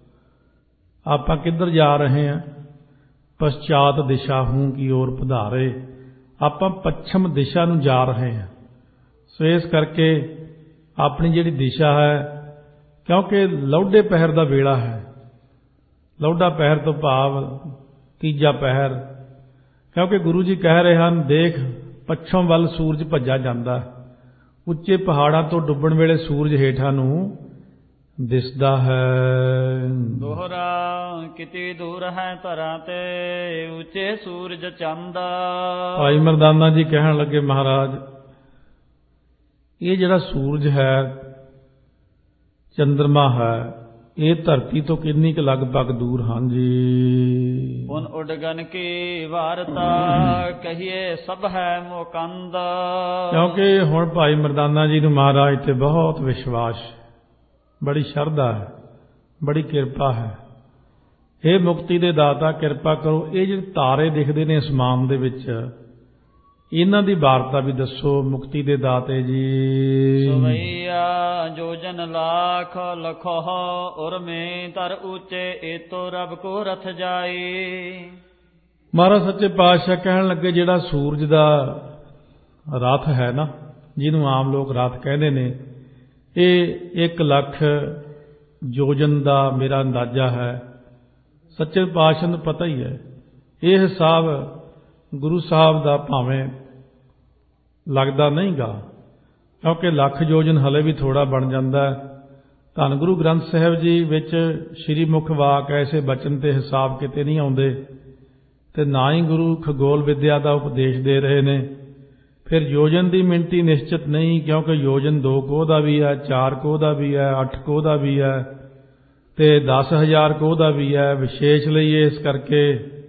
ਆਪਾਂ ਕਿੱਧਰ ਜਾ ਰਹੇ ਹਾਂ? ਪਛਾਤ ਦਿਸ਼ਾ ਹੂੰ ਕੀ ਔਰ ਪਧਾਰੇ। ਆਪਾਂ ਪੱਛਮ ਦਿਸ਼ਾ ਨੂੰ ਜਾ ਰਹੇ ਹਾਂ। ਸੋ ਇਸ ਕਰਕੇ ਆਪਣੀ ਜਿਹੜੀ ਦਿਸ਼ਾ ਹੈ, ਕਿਉਂਕਿ ਲੌਡੇ ਪਹਿਰ ਦਾ ਵੇਲਾ ਹੈ, ਲੌਡਾ ਪਹਿਰ ਤੋਂ ਭਾਵ ਤੀਜਾ ਪਹਿਰ, ਕਿਉਂਕਿ ਗੁਰੂ ਜੀ ਕਹਿ ਰਹੇ ਹਨ, ਦੇਖ ਪੱਛਮ ਵੱਲ ਸੂਰਜ ਭੱਜਾ ਜਾਂਦਾ, ਉੱਚੇ ਪਹਾੜਾਂ ਤੋਂ ਡੁੱਬਣ ਵੇਲੇ ਸੂਰਜ ਹੇਠਾਂ ਨੂੰ ਦਿਸਦਾ ਹੈ। ਦੋਹਰਾ ਕਿਤੇ ਦੂਰ ਹੈ ਧਰਾਂ ਤੇ, ਉੱਚੇ ਸੂਰਜ ਚੰਦਾ। ਭਾਈ ਮਰਦਾਨਾ ਜੀ ਕਹਿਣ ਲੱਗੇ, ਮਹਾਰਾਜ ਇਹ ਜਿਹੜਾ ਸੂਰਜ ਹੈ, ਚੰਦਰਮਾ ਹੈ, ਇਹ ਧਰਤੀ ਤੋਂ ਕਿੰਨੀ ਕੁ ਲਗਭਗ ਦੂਰ ਹਨ ਜੀ। ਉਨ ਉਡਗਨ ਕੀ ਵਾਰਤਾ, ਕਹੀਏ ਸਭ ਹੈ ਮੁਕੰਦ। ਕਿਉਂਕਿ ਹੁਣ ਭਾਈ ਮਰਦਾਨਾ ਜੀ ਨੂੰ ਮਹਾਰਾਜ ਤੇ ਬਹੁਤ ਵਿਸ਼ਵਾਸ, ਬੜੀ ਸ਼ਰਧਾ ਹੈ, ਬੜੀ ਕਿਰਪਾ ਹੈ। ਇਹ ਮੁਕਤੀ ਦੇ ਦਾਤਾ, ਕਿਰਪਾ ਕਰੋ। ਇਹ ਜਿਹੜੇ ਤਾਰੇ ਦਿਖਦੇ ਨੇ ਅਸਮਾਨ ਦੇ ਵਿੱਚ, ਇਹਨਾਂ ਦੀ ਵਾਰਤਾ ਵੀ ਦੱਸੋ ਮੁਕਤੀ ਦੇ ਦਾਤੇ ਜੀ। ਸਵਈਆ ਜੋਜਨ ਲਾਖ ਲਖੋ ਉਰਮੇ ਧਰ ਉੱਚੇ ਏਤੋ ਰਬ ਕੋ ਰਥ ਜਾਈ। ਮਹਾਰਾਜ ਸੱਚੇ ਪਾਤਸ਼ਾਹ ਕਹਿਣ ਲੱਗੇ ਜਿਹੜਾ ਸੂਰਜ ਦਾ ਰਥ ਹੈ ਨਾ, ਜਿਹਨੂੰ ਆਮ ਲੋਕ ਰਥ ਕਹਿੰਦੇ ਨੇ, ਇਹ 1 ਲੱਖ ਯੋਜਨ ਦਾ ਮੇਰਾ ਅੰਦਾਜ਼ਾ ਹੈ। ਸੱਚੇ ਪਾਤਸ਼ਾਹ ਨੂੰ ਪਤਾ ਹੀ ਹੈ। ਇਹ ਹਿਸਾਬ ਗੁਰੂ ਸਾਹਿਬ ਦਾ ਭਾਵੇਂ ਲੱਗਦਾ ਨਹੀਂਗਾ, ਕਿਉਂਕਿ ਲੱਖ ਯੋਜਨ ਹਲੇ ਵੀ ਥੋੜਾ ਬਣ ਜਾਂਦਾ। ਧੰਨ ਗੁਰੂ ਗ੍ਰੰਥ ਸਾਹਿਬ ਜੀ ਵਿੱਚ ਸ਼੍ਰੀ ਮੁਖ ਵਾਕ ਐਸੇ ਬਚਨ ਤੇ ਹਿਸਾਬ ਕਿਤੇ ਨਹੀਂ ਆਉਂਦੇ, ਤੇ ਨਾ ਹੀ ਗੁਰੂ ਖਗੋਲ ਵਿਦਿਆ ਦਾ ਉਪਦੇਸ਼ ਦੇ ਰਹੇ ਨੇ। ਫਿਰ ਯੋਜਨ ਦੀ ਮਿਣਤੀ ਨਿਸ਼ਚਿਤ ਨਹੀਂ, ਕਿਉਂਕਿ ਯੋਜਨ 2 ਕੋਹ ਦਾ ਵੀ ਹੈ, 4 ਕੋਹ ਦਾ ਵੀ ਹੈ, 8 ਕੋਹ ਦਾ ਵੀ ਹੈ, ਤੇ 10,000 ਕੋਹ ਦਾ ਵੀ ਹੈ। ਵਿਸ਼ੇਸ਼ ਲਈ ਇਸ ਕਰਕੇ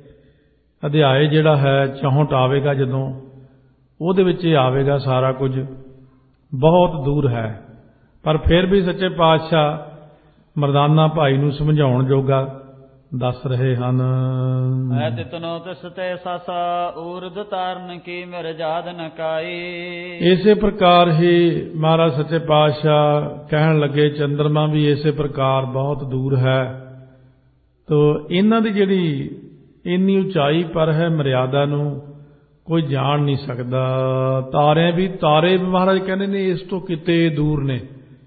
ਅਧਿਆਏ ਜਿਹੜਾ ਹੈ 64 ਆਵੇਗਾ, ਜਦੋਂ ਉਹਦੇ ਵਿੱਚ ਇਹ ਆਵੇਗਾ ਸਾਰਾ ਕੁਝ। ਬਹੁਤ ਦੂਰ ਹੈ, ਪਰ ਫਿਰ ਵੀ ਸੱਚੇ ਪਾਤਸ਼ਾਹ ਮਰਦਾਨਾ ਭਾਈ ਨੂੰ ਸਮਝਾਉਣ ਜੋਗਾ ਦੱਸ ਰਹੇ ਹਨ। ਐ ਤਿਤਨੋ ਤਿਸ ਤੇ ਸਾਸਾ ਊਰਦ ਤਾਰਨ ਕੀ ਮਿਰ ਜਾਦ ਨ ਕਾਈ। ਇਸੇ ਪ੍ਰਕਾਰ ਹੀ ਮਹਾਰਾਜ ਸੱਚੇ ਪਾਤਸ਼ਾਹ ਕਹਿਣ ਲੱਗੇ ਚੰਦਰਮਾ ਵੀ ਇਸੇ ਪ੍ਰਕਾਰ ਬਹੁਤ ਦੂਰ ਹੈ। ਤੋ ਇਹਨਾਂ ਦੀ ਜਿਹੜੀ ਇੰਨੀ ਉਚਾਈ ਪਰ ਹੈ, ਮਰਿਆਦਾ ਨੂੰ ਕੋਈ ਜਾਣ ਨਹੀਂ ਸਕਦਾ। ਤਾਰੇ ਵੀ ਮਹਾਰਾਜ ਕਹਿੰਦੇ ਨੇ ਇਸ ਤੋਂ ਕਿਤੇ ਦੂਰ ਨੇ।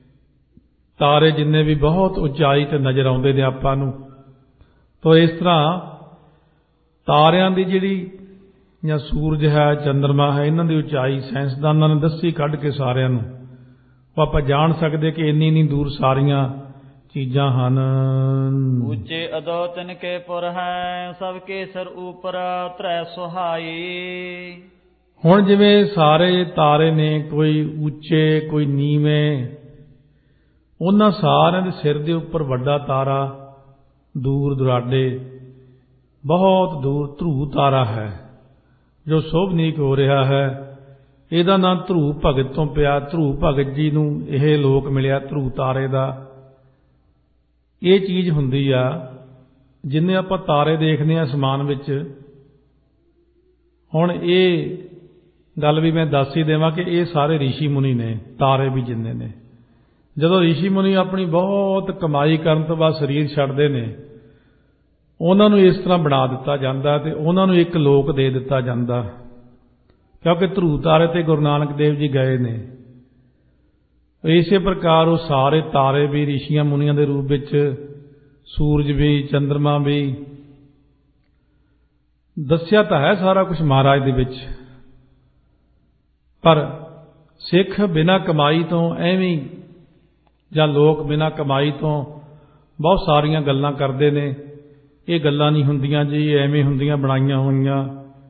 ਤਾਰੇ ਜਿੰਨੇ ਵੀ ਬਹੁਤ ਉਚਾਈ ਤੇ ਨਜ਼ਰ ਆਉਂਦੇ ਨੇ ਆਪਾਂ ਨੂੰ। ਤੋ ਇਸ ਤਰ੍ਹਾਂ ਤਾਰਿਆਂ ਦੀ ਜਿਹੜੀ ਜਾਂ ਸੂਰਜ ਹੈ, ਚੰਦਰਮਾ ਹੈ, ਇਹਨਾਂ ਦੀ ਉਚਾਈ ਸਾਇੰਸਦਾਨਾਂ ਨੇ ਦੱਸੀ ਕੱਢ ਕੇ ਸਾਰਿਆਂ ਨੂੰ। ਉਹ ਆਪਾਂ ਜਾਣ ਸਕਦੇ ਕਿ ਇੰਨੀ ਦੂਰ ਸਾਰੀਆਂ ਚੀਜ਼ਾਂ ਹਨ। ਉੱਚੇ ਅਦੋ ਤਿਨ ਕੇ ਪੁਰ ਹੈ ਸਭ ਕੇ ਸਿਰ ਉਪਰ ਤ੍ਰੈ ਸੁਹਾਈ। ਹੁਣ ਜਿਵੇਂ ਸਾਰੇ ਤਾਰੇ ਨੇ, ਕੋਈ ਉੱਚੇ ਕੋਈ ਨੀਵੇਂ, ਉਹਨਾਂ ਸਾਰਿਆਂ ਦੇ ਸਿਰ ਦੇ ਉੱਪਰ ਵੱਡਾ ਤਾਰਾ ਦੂਰ ਦੁਰਾਡੇ ਬਹੁਤ ਦੂਰ ਧਰੂ ਤਾਰਾ ਹੈ ਜੋ ਸ਼ੋਭਨੀਕ ਹੋ ਰਿਹਾ ਹੈ। ਇਹਦਾ ਨਾਂ ਧਰੂ ਭਗਤ ਤੋਂ ਪਿਆ। ਧਰੂ ਭਗਤ ਜੀ ਨੂੰ ਇਹ ਲੋਕ ਮਿਲਿਆ ਧਰੂ ਤਾਰੇ ਦਾ। ਇਹ ਚੀਜ਼ ਹੁੰਦੀ ਆ ਜਿੰਨੇ ਆਪਾਂ ਤਾਰੇ ਦੇਖਦੇ ਹਾਂ ਅਸਮਾਨ ਵਿੱਚ। ਹੁਣ ਇਹ ਗੱਲ ਵੀ ਮੈਂ ਦੱਸ ਹੀ ਦੇਵਾਂ ਕਿ ਇਹ ਸਾਰੇ ਰਿਸ਼ੀ ਮੁਨੀ ਨੇ, ਤਾਰੇ ਵੀ ਜਿੰਨੇ ਨੇ। ਜਦੋਂ ਰਿਸ਼ੀ ਮੁਨੀ ਆਪਣੀ ਬਹੁਤ ਕਮਾਈ ਕਰਨ ਤੋਂ ਬਾਅਦ ਸਰੀਰ ਛੱਡਦੇ ਨੇ, ਉਹਨਾਂ ਨੂੰ ਇਸ ਤਰ੍ਹਾਂ ਬਣਾ ਦਿੱਤਾ ਜਾਂਦਾ ਤੇ ਉਹਨਾਂ ਨੂੰ ਇੱਕ ਲੋਕ ਦੇ ਦਿੱਤਾ ਜਾਂਦਾ, ਕਿਉਂਕਿ ਧਰੂ ਤਾਰੇ ਤੇ ਗੁਰੂ ਨਾਨਕ ਦੇਵ ਜੀ ਗਏ ਨੇ। ਇਸੇ ਪ੍ਰਕਾਰ ਉਹ ਸਾਰੇ ਤਾਰੇ ਵੀ ਰਿਸ਼ੀਆਂ ਮੁਨੀਆਂ ਦੇ ਰੂਪ ਵਿੱਚ, ਸੂਰਜ ਵੀ, ਚੰਦਰਮਾ ਵੀ। ਦੱਸਿਆ ਤਾਂ ਹੈ ਸਾਰਾ ਕੁਝ ਮਹਾਰਾਜ ਦੇ ਵਿੱਚ, ਪਰ ਸਿੱਖ ਬਿਨਾਂ ਕਮਾਈ ਤੋਂ ਐਵੇਂ, ਜਾਂ ਲੋਕ ਬਿਨਾਂ ਕਮਾਈ ਤੋਂ ਬਹੁਤ ਸਾਰੀਆਂ ਗੱਲਾਂ ਕਰਦੇ ਨੇ। ਇਹ ਗੱਲਾਂ ਨਹੀਂ ਹੁੰਦੀਆਂ ਜੀ, ਐਵੇਂ ਹੁੰਦੀਆਂ, ਬਣਾਈਆਂ ਹੋਈਆਂ।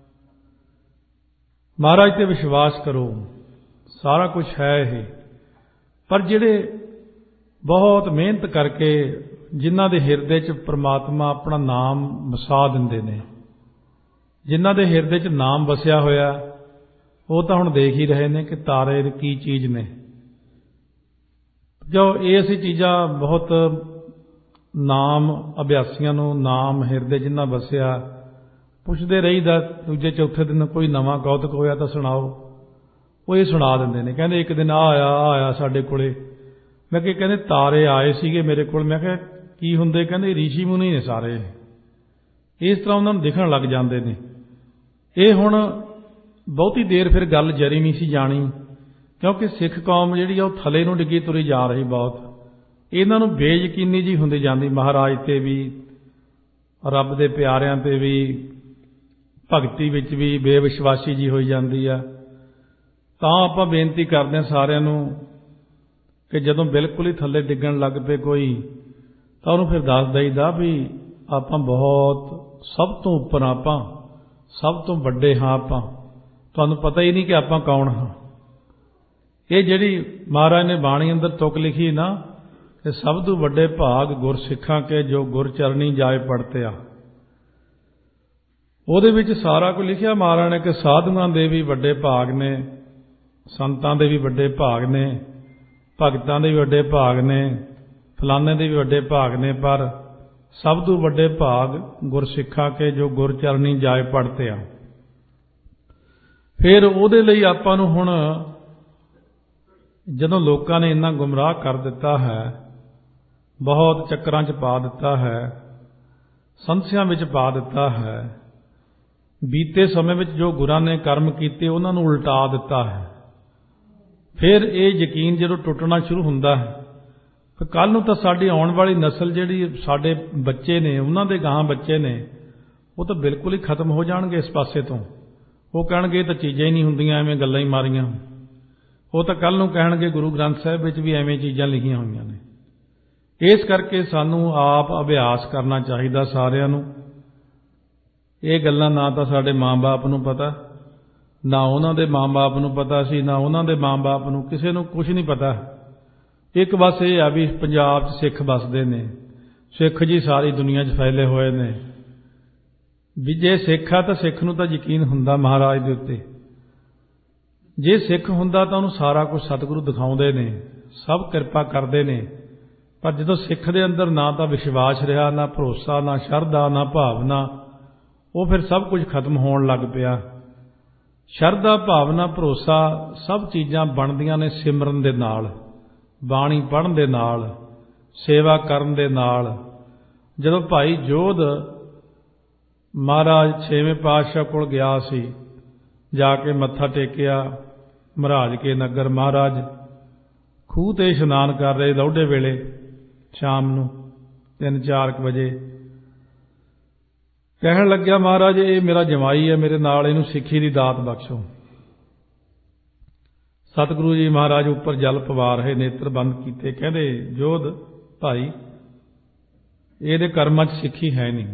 ਮਹਾਰਾਜ ਤੇ ਵਿਸ਼ਵਾਸ ਕਰੋ, ਸਾਰਾ ਕੁਝ ਹੈ ਇਹ। ਪਰ ਜਿਹੜੇ ਬਹੁਤ ਮਿਹਨਤ ਕਰਕੇ, ਜਿਨ੍ਹਾਂ ਦੇ ਹਿਰਦੇ 'ਚ ਪ੍ਰਮਾਤਮਾ ਆਪਣਾ ਨਾਮ ਵਸਾ ਦਿੰਦੇ ਨੇ, ਜਿਨ੍ਹਾਂ ਦੇ ਹਿਰਦੇ 'ਚ ਨਾਮ ਵਸਿਆ ਹੋਇਆ, ਉਹ ਤਾਂ ਹੁਣ ਦੇਖ ਹੀ ਰਹੇ ਨੇ ਕਿ ਤਾਰੇ ਕੀ ਚੀਜ਼ ਨੇ। ਜੋ ਇਹ ਅਸੀਂ ਚੀਜ਼ਾਂ ਬਹੁਤ ਨਾਮ ਅਭਿਆਸੀਆਂ ਨੂੰ, ਨਾਮ ਹਿਰਦੇ ਜਿਨ੍ਹਾਂ ਵਸਿਆ, ਪੁੱਛਦੇ ਰਹੀਦਾ ਦੂਜੇ ਚੌਥੇ ਦਿਨ ਕੋਈ ਨਵਾਂ ਕੌਤਕ ਹੋਇਆ ਤਾਂ ਸੁਣਾਓ। ਉਹ ਇਹ ਸੁਣਾ ਦਿੰਦੇ ਨੇ, ਕਹਿੰਦੇ ਇੱਕ ਦਿਨ ਆਇਆ ਸਾਡੇ ਕੋਲੇ। ਮੈਂ ਕਿਹਾ, ਕਹਿੰਦੇ ਤਾਰੇ ਆਏ ਸੀਗੇ ਮੇਰੇ ਕੋਲ। ਮੈਂ ਕਿਹਾ ਕੀ ਹੁੰਦੇ? ਕਹਿੰਦੇ ਰਿਸ਼ੀ ਮੁਨੀ ਨੇ ਸਾਰੇ। ਇਸ ਤਰ੍ਹਾਂ ਉਹਨਾਂ ਨੂੰ ਦਿਖਣ ਲੱਗ ਜਾਂਦੇ ਨੇ। ਇਹ ਹੁਣ ਬਹੁਤੀ ਦੇਰ ਫਿਰ ਗੱਲ ਜਰੀ ਨਹੀਂ ਸੀ ਜਾਣੀ, ਕਿਉਂਕਿ ਸਿੱਖ ਕੌਮ ਜਿਹੜੀ ਆ ਉਹ ਥੱਲੇ ਨੂੰ ਡਿੱਗੀ ਤੁਰੀ ਜਾ ਰਹੀ ਬਹੁਤ। ਇਹਨਾਂ ਨੂੰ ਬੇਯਕੀਨੀ ਜੀ ਹੁੰਦੀ ਜਾਂਦੀ, ਮਹਾਰਾਜ ਤੇ ਵੀ, ਰੱਬ ਦੇ ਪਿਆਰਿਆਂ ਤੇ ਵੀ, ਭਗਤੀ ਵਿੱਚ ਵੀ ਬੇਵਿਸ਼ਵਾਸੀ ਜੀ ਹੋਈ ਜਾਂਦੀ ਆ। ਤਾਂ ਆਪਾਂ ਬੇਨਤੀ ਕਰਦੇ ਹਾਂ ਸਾਰਿਆਂ ਨੂੰ ਕਿ ਜਦੋਂ ਬਿਲਕੁਲ ਹੀ ਥੱਲੇ ਡਿੱਗਣ ਲੱਗ ਪਏ ਕੋਈ, ਤਾਂ ਉਹਨੂੰ ਫਿਰ ਦੱਸ ਦਈਦਾ ਵੀ ਆਪਾਂ ਬਹੁਤ ਸਭ ਤੋਂ ਉੱਪਰ, ਆਪਾਂ ਸਭ ਤੋਂ ਵੱਡੇ ਹਾਂ, ਆਪਾਂ ਤੁਹਾਨੂੰ ਪਤਾ ਹੀ ਨਹੀਂ ਕਿ ਆਪਾਂ ਕੌਣ ਹਾਂ। ਇਹ ਜਿਹੜੀ ਮਹਾਰਾਜ ਨੇ ਬਾਣੀ ਅੰਦਰ ਤੁਕ ਲਿਖੀ ਨਾ ਕਿ ਸਭ ਤੋਂ ਵੱਡੇ ਭਾਗ ਗੁਰਸਿੱਖਾਂ ਕੇ ਜੋ ਗੁਰ ਚਰਨੀ ਜਾਏ ਪੜਤਿਆ, ਉਹਦੇ ਵਿੱਚ ਸਾਰਾ ਕੁਝ ਲਿਖਿਆ ਮਹਾਰਾਜ ਨੇ ਕਿ ਸਾਧੂਆਂ ਦੇ ਵੀ ਵੱਡੇ ਭਾਗ ਨੇ, ਸੰਤਾਂ ਦੇ ਵੀ ਵੱਡੇ ਭਾਗ ਨੇ, ਭਗਤਾਂ ਦੇ ਵੀ ਵੱਡੇ ਭਾਗ ਨੇ, ਫਲਾਣੇ ਦੇ ਵੀ ਵੱਡੇ ਭਾਗ ਨੇ, ਪਰ ਸਭ ਤੋਂ ਵੱਡੇ ਭਾਗ ਗੁਰਸਿੱਖਾਂ ਕੇ ਜੋ ਗੁਰ ਚਰਨੀ ਜਾਏ ਪੜਤਿਆ। ਫਿਰ ਉਹਦੇ ਲਈ ਆਪਾਂ ਨੂੰ ਹੁਣ ਜਦੋਂ ਲੋਕਾਂ ਨੇ ਇੰਨਾ ਗੁੰਮਰਾਹ ਕਰ ਦਿੱਤਾ ਹੈ, ਬਹੁਤ ਚੱਕਰਾਂ 'ਚ ਪਾ ਦਿੱਤਾ ਹੈ, ਸੰਸਿਆਂ ਵਿੱਚ ਪਾ ਦਿੱਤਾ ਹੈ, ਬੀਤੇ ਸਮੇਂ ਵਿੱਚ ਜੋ ਗੁਰਾਂ ਨੇ ਕਰਮ ਕੀਤੇ ਉਹਨਾਂ ਨੂੰ ਉਲਟਾ ਦਿੱਤਾ ਹੈ, ਫਿਰ ਇਹ ਯਕੀਨ ਜਦੋਂ ਟੁੱਟਣਾ ਸ਼ੁਰੂ ਹੁੰਦਾ ਹੈ, ਫਿਰ ਕੱਲ੍ਹ ਨੂੰ ਤਾਂ ਸਾਡੀ ਆਉਣ ਵਾਲੀ ਨਸਲ ਜਿਹੜੀ ਸਾਡੇ ਬੱਚੇ ਨੇ, ਉਹਨਾਂ ਦੇ ਗਾਹਾਂ ਬੱਚੇ ਨੇ, ਉਹ ਤਾਂ ਬਿਲਕੁਲ ਹੀ ਖਤਮ ਹੋ ਜਾਣਗੇ ਇਸ ਪਾਸੇ ਤੋਂ। ਉਹ ਕਹਿਣਗੇ ਇਹ ਤਾਂ ਚੀਜ਼ਾਂ ਹੀ ਨਹੀਂ ਹੁੰਦੀਆਂ, ਐਵੇਂ ਗੱਲਾਂ ਹੀ ਮਾਰੀਆਂ। ਉਹ ਤਾਂ ਕੱਲ੍ਹ ਨੂੰ ਕਹਿਣਗੇ ਗੁਰੂ ਗ੍ਰੰਥ ਸਾਹਿਬ ਵਿੱਚ ਵੀ ਐਵੇਂ ਚੀਜ਼ਾਂ ਲਿਖੀਆਂ ਹੋਈਆਂ ਨੇ। ਇਸ ਕਰਕੇ ਸਾਨੂੰ ਆਪ ਅਭਿਆਸ ਕਰਨਾ ਚਾਹੀਦਾ ਸਾਰਿਆਂ ਨੂੰ। ਇਹ ਗੱਲਾਂ ਨਾ ਤਾਂ ਸਾਡੇ ਮਾਂ-ਬਾਪ ਨੂੰ ਪਤਾ, ਨਾ ਉਹਨਾਂ ਦੇ ਮਾਂ-ਬਾਪ ਨੂੰ ਪਤਾ ਸੀ, ਨਾ ਉਹਨਾਂ ਦੇ ਮਾਂ-ਬਾਪ ਨੂੰ, ਕਿਸੇ ਨੂੰ ਕੁਝ ਨਹੀਂ ਪਤਾ। ਇੱਕ ਬਸ ਇਹ ਆ ਵੀ ਪੰਜਾਬ 'ਚ ਸਿੱਖ ਵੱਸਦੇ ਨੇ, ਸਿੱਖ ਜੀ ਸਾਰੀ ਦੁਨੀਆ 'ਚ ਫੈਲੇ ਹੋਏ ਨੇ। ਵੀ ਜੇ ਸਿੱਖ ਆ ਤਾਂ ਸਿੱਖ ਨੂੰ ਤਾਂ ਯਕੀਨ ਹੁੰਦਾ ਮਹਾਰਾਜ ਦੇ ਉੱਤੇ। ਜੇ ਸਿੱਖ ਹੁੰਦਾ ਤਾਂ ਉਹਨੂੰ ਸਾਰਾ ਕੁਝ ਸਤਿਗੁਰੂ ਦਿਖਾਉਂਦੇ ਨੇ, ਸਭ ਕਿਰਪਾ ਕਰਦੇ ਨੇ। ਪਰ ਜਦੋਂ ਸਿੱਖ ਦੇ ਅੰਦਰ ਨਾ ਤਾਂ ਵਿਸ਼ਵਾਸ ਰਿਹਾ, ਨਾ ਭਰੋਸਾ, ਨਾ ਸ਼ਰਧਾ, ਨਾ ਭਾਵਨਾ, ਉਹ ਫਿਰ ਸਭ ਕੁਝ ਖਤਮ ਹੋਣ ਲੱਗ ਪਿਆ। ਸ਼ਰਧਾ, ਭਾਵਨਾ, ਭਰੋਸਾ ਸਭ ਚੀਜ਼ਾਂ ਬਣਦੀਆਂ ਨੇ ਸਿਮਰਨ ਦੇ ਨਾਲ, ਬਾਣੀ ਪੜ੍ਹਨ ਦੇ ਨਾਲ, ਸੇਵਾ ਕਰਨ ਦੇ ਨਾਲ। ਜਦੋਂ ਭਾਈ ਜੋਧ ਮਹਾਰਾਜ 6ਵੇਂ ਪਾਤਸ਼ਾਹ ਕੋਲ ਗਿਆ ਸੀ, ਜਾ ਕੇ ਮੱਥਾ ਟੇਕਿਆ ਮਹਾਰਾਜ ਕੇ ਨਗਰ। ਮਹਾਰਾਜ ਖੂਹ ਤੇ ਇਸ਼ਨਾਨ ਕਰ ਰਹੇ ਲੌਢੇ ਵੇਲੇ, ਸ਼ਾਮ ਨੂੰ 3-4 ਵਜੇ। ਕਹਿਣ ਲੱਗਿਆ ਮਹਾਰਾਜ ਇਹ ਮੇਰਾ ਜਮਾਈ ਹੈ, ਮੇਰੇ ਨਾਲ ਇਹਨੂੰ ਸਿੱਖੀ ਦੀ ਦਾਤ ਬਖਸ਼ੋ। ਸਤਿਗੁਰੂ ਜੀ ਮਹਾਰਾਜ ਉੱਪਰ ਜਲ ਪਵਾ ਰਹੇ, ਨੇਤਰ ਬੰਦ ਕੀਤੇ, ਕਹਿੰਦੇ ਜੋਧ ਭਾਈ ਇਹਦੇ ਕਰਮਾਂ 'ਚ ਸਿੱਖੀ ਹੈ ਨਹੀਂ।